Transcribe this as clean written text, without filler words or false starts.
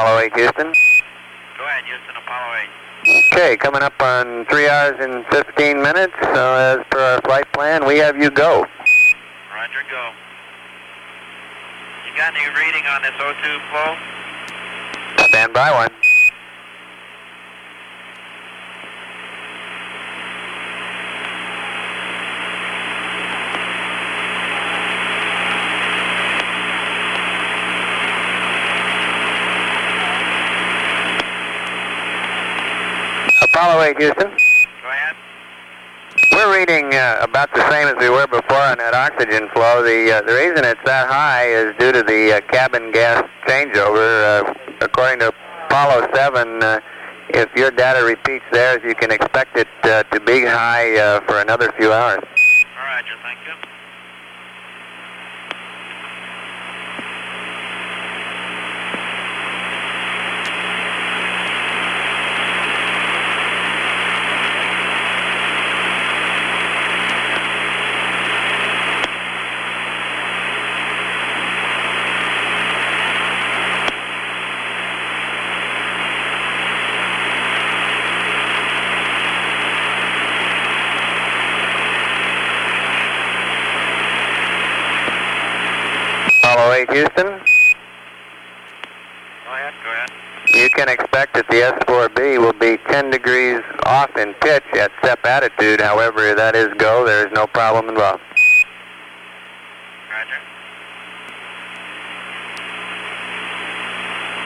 Apollo 8, Houston. Go ahead, Houston, Apollo 8. Okay, coming up on 3 hours and 15 minutes. So as per our flight plan, we have you go. Roger, go. You got any reading on this O2 flow? Stand by one. Apollo 8, Houston. Go ahead. We're reading about the same as we were before on that oxygen flow. The reason it's that high is due to the cabin gas changeover. According to Apollo 7, if your data repeats theirs, you can expect it to be high for another few hours. Roger, thank you. Apollo 8, Houston. Go ahead, go ahead. You can expect that the S4B will be 10 degrees off in pitch at SEP attitude. However, that is go. There is no problem involved.